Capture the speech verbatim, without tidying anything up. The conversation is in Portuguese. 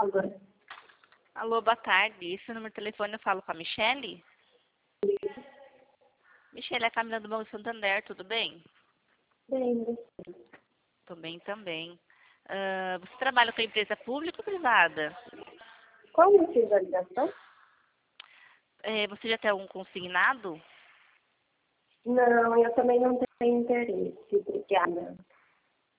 Agora. Alô, boa tarde. Esse número de telefone eu falo com a Michele? Michele, é a Camila do Banco Santander, tudo bem? Bem, Tô bem também. Ah, você trabalha com a empresa pública ou privada? qual o motivo da ligação? Eh, você já tem algum consignado? Não, eu também não tenho interesse. Obrigada.